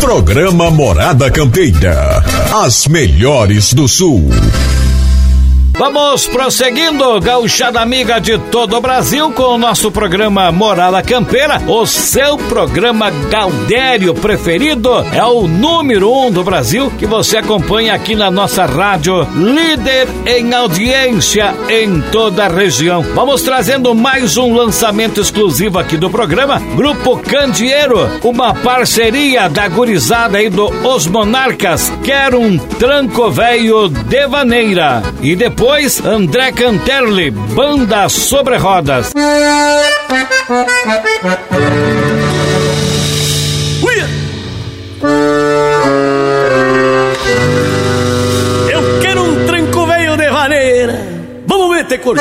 Programa Morada Campeira. As melhores do Sul. Vamos prosseguindo, gauchada amiga de todo o Brasil, com o nosso programa Morada Campeira. O seu programa gaudério preferido é o número 1 do Brasil, que você acompanha aqui na nossa rádio, líder em audiência em toda a região. Vamos trazendo mais um lançamento exclusivo aqui do programa. Grupo Candeeiro, uma parceria da gurizada aí do Os Monarcas. Quero um tranco velho de vaneira. E depois André Canterli, Banda Sobre Rodas. Eu quero um tranco velho de vaneira. Vamos meter curso.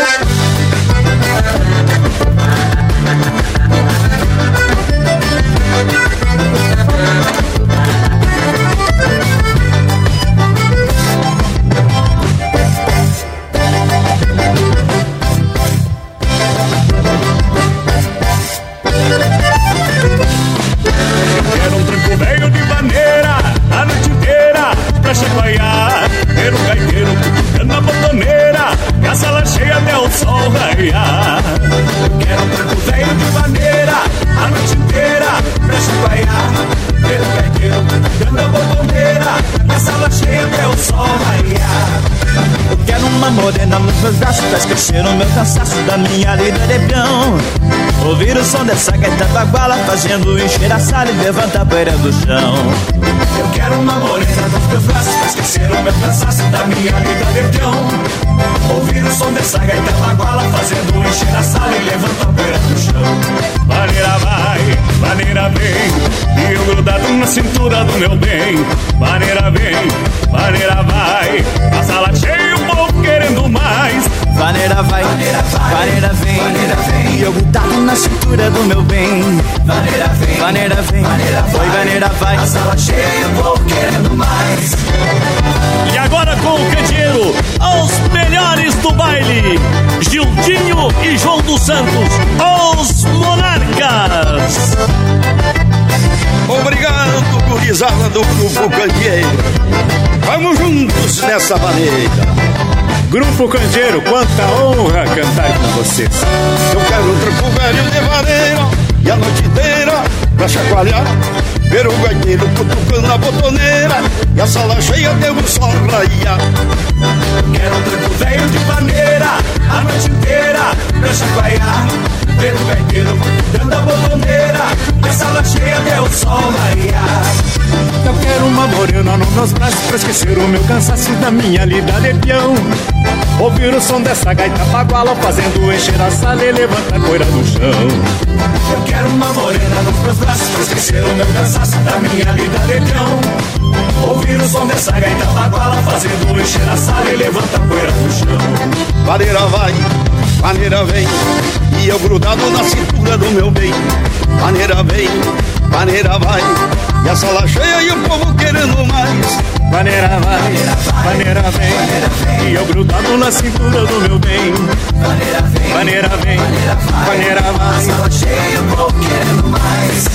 Chacoalhar, ter um gaiteiro cutucando a botoneira, e a sala cheia até o sol raiar. Quero um tranco velho de vaneira, a noite inteira, pra chacoalhar, ter um gaiteiro cutucando a botoneira, e a sala cheia até o sol raiar. Eu quero uma morena nos meus braços pra esquecer o meu cansaço da minha lida de peão. Ouvir o som dessa gaita baguala fazendo encher a sala e levantar a poeira do chão. Eu quero uma morena nos meus braços pra esquecer o meu cansaço da minha lida de peão. Ouvir o som dessa gaita baguala fazendo encher a sala e levantar a poeira do chão. Vaneira vai, vaneira vem, e eu grudado na cintura do meu bem. Vaneira vem, vaneira vai, a sala cheia, o povo querendo mais. Vaneira vai, vaneira vem, e eu grudado na cintura do meu bem. Vaneira vem, vaneira vem, foi vaneira vai, a sala cheia, o povo querendo mais. E agora com o Candeeiro, os melhores do baile, Gildinho e João dos Santos, os Monarcas. Obrigado, gurizada do Grupo Candeeiro. Vamos juntos nessa maneira. Grupo Candeeiro, quanta honra cantar com vocês. Eu quero um tranco velho de vaneira, e a noite inteira pra chacoalhar, ver o gaiteiro cutucando a botoneira, e a sala cheia até o sol raiar. Quero um tranco velho de vaneira, a noite inteira pra chacoalhar, ver o gaiteiro cutucando a botoneira, e a sala cheia até o sol raiar. Eu quero uma morena nos meus braços pra esquecer o meu cansaço da minha lida de peão. Ouvir o som dessa gaita baguala fazendo encher a sala e levantar a poeira do chão. Eu quero uma morena nos meus braços pra esquecer o meu cansaço da minha lida de peão. Ouvir o som dessa gaita baguala fazendo encher a sala e levantar a poeira do chão. Vaneira vai, vaneira vem, e eu grudado na cintura do meu bem. Vaneira vem, vaneira vai, e a sala cheia e o povo querendo mais. Vaneira vai, vaneira vem, e eu grudado na cintura do meu bem. Vaneira vem, vaneira vai, a sala cheia e o povo querendo mais.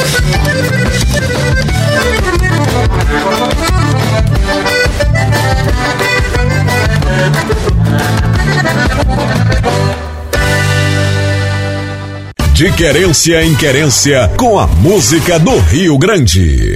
De querência em querência, com a música do Rio Grande.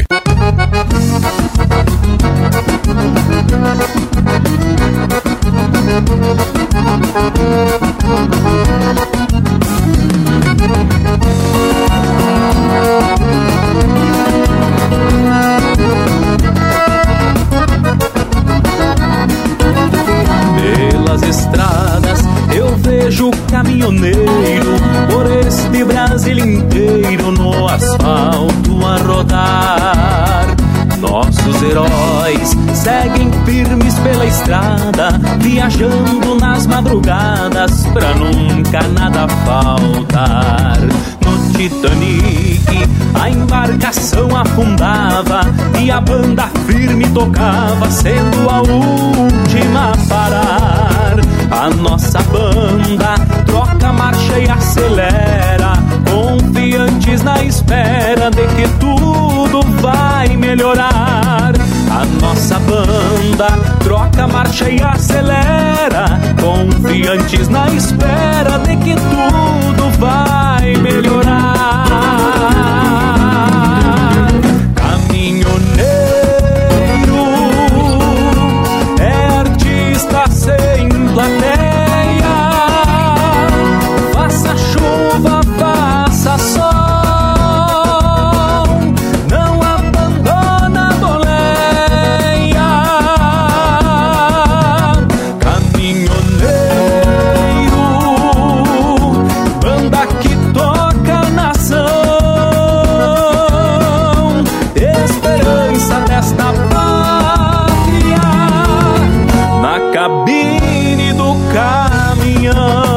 Pelas estradas eu vejo caminhoneiro por este Brasil inteiro no asfalto a rodar. Nossos heróis seguem firmes pela estrada, viajando nas madrugadas pra nunca nada faltar. No Titanic a embarcação afundava e a banda firme tocava, sendo a última a parar. A nossa banda troca marcha e acelera, confiantes na espera de que tudo vai melhorar. A nossa banda troca, marcha e acelera, confiantes na espera de que tudo vai melhorar. Caminhoneiro é artista sem plateia, faça chuva, faça sol, não abandona a boleia. Caminhoneiro, banda que toca a nação, esperança desta pátria, na cabine do caminhão.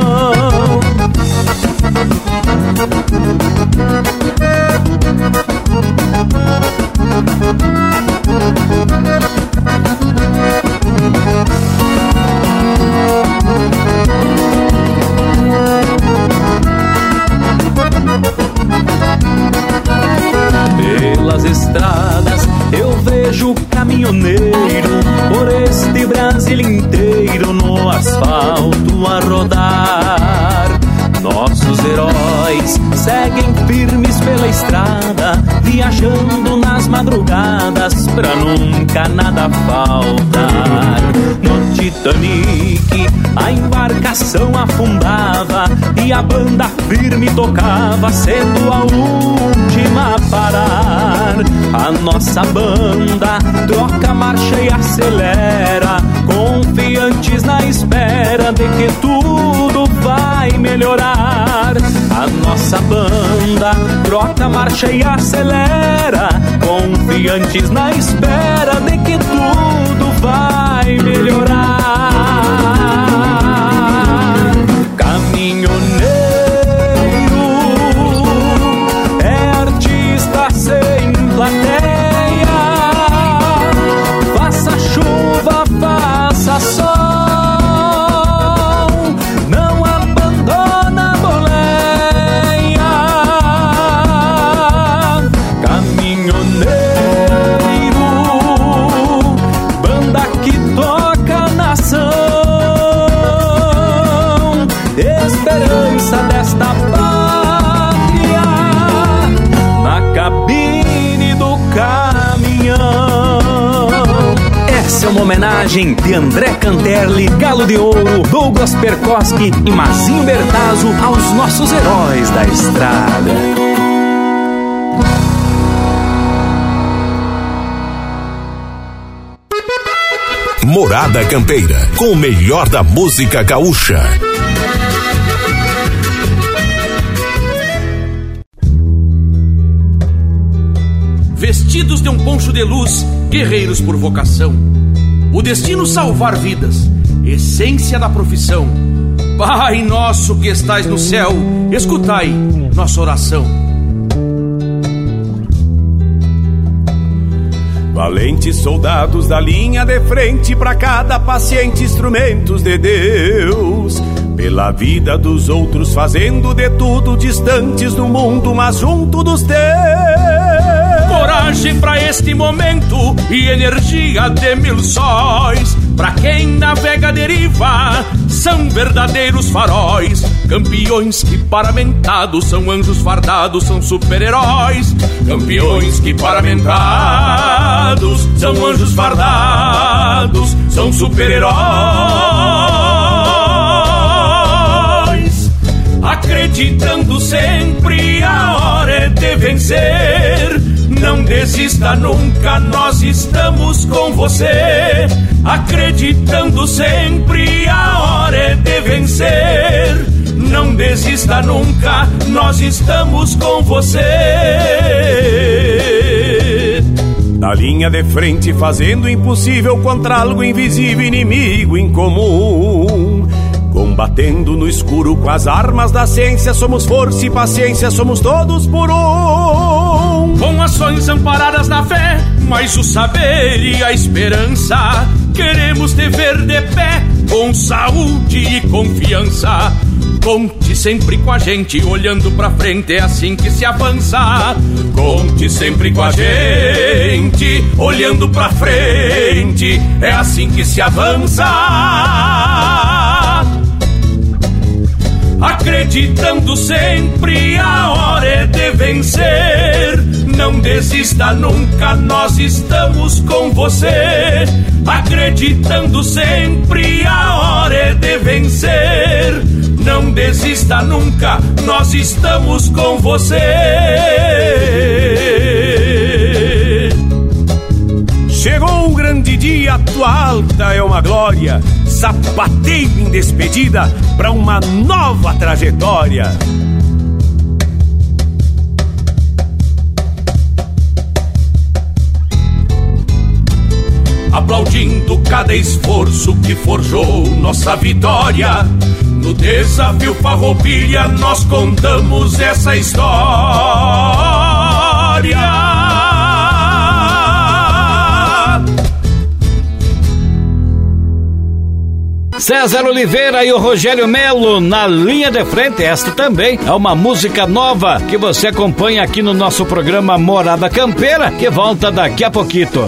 Pelas estradas eu vejo o caminhoneiro, por este Brasil inteiro no asfalto a rodar. Nossos heróis seguem firmes pela estrada, viajando nas madrugadas pra nunca nada faltar. No Titanic a embarcação afundava e a banda firme tocava, sendo a última a parar. A nossa banda troca, marcha e acelera, confiantes na espera de que tudo vai melhorar. A nossa banda troca, marcha e acelera, confiantes na espera de que tudo vai melhorar. Caminhoneiro é artista sem plateia, faça chuva, faça sol, não abandona a boleia. Caminhoneiro, banda que toca a nação, esperança desta pátria, na cabine do caminhão. Essa é uma homenagem de André Canterli, Galo de Ouro, Douglas Perkoski e Mazinho Bertazzo aos nossos heróis da estrada. Morada Campeira, com o melhor da música gaúcha. Vestidos de um poncho de luz, guerreiros por vocação, o destino salvar vidas, essência da profissão. Pai nosso que estais no céu, escutai nossa oração. Valentes soldados da linha de frente, pra cada paciente instrumentos de Deus, pela vida dos outros fazendo de tudo, distantes do mundo, mas junto dos teus. Coragem pra este momento e energia de mil sóis, pra quem navega a deriva, são verdadeiros faróis. Campeões que paramentados são anjos fardados, são super-heróis. Campeões que paramentados são anjos fardados, são super-heróis. Acreditando sempre, a hora é de vencer. Não desista nunca, nós estamos com você. Acreditando sempre, a hora é de vencer. Não desista nunca, nós estamos com você. Na linha de frente fazendo o impossível contra algo invisível, inimigo incomum. Combatendo no escuro com as armas da ciência, somos força e paciência, somos todos por um. Com ações amparadas na fé, mas o saber e a esperança, queremos te ver de pé, com saúde e confiança. Conte sempre com a gente, olhando pra frente, é assim que se avança. Conte sempre com a gente, olhando pra frente, é assim que se avança. Acreditando sempre, a hora é de vencer. Não desista nunca, nós estamos com você. Acreditando sempre, a hora é de vencer. Não desista nunca, nós estamos com você. Chegou o grande dia, tua alta é uma glória. Sapateio em despedida pra uma nova trajetória. Aplaudindo cada esforço que forjou nossa vitória. No desafio Farroupilha nós contamos essa história. César Oliveira e o Rogério Melo na linha de frente. Esta também é uma música nova que você acompanha aqui no nosso programa Morada Campeira, que volta daqui a pouquinho.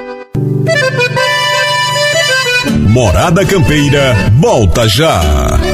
Morada Campeira, volta já.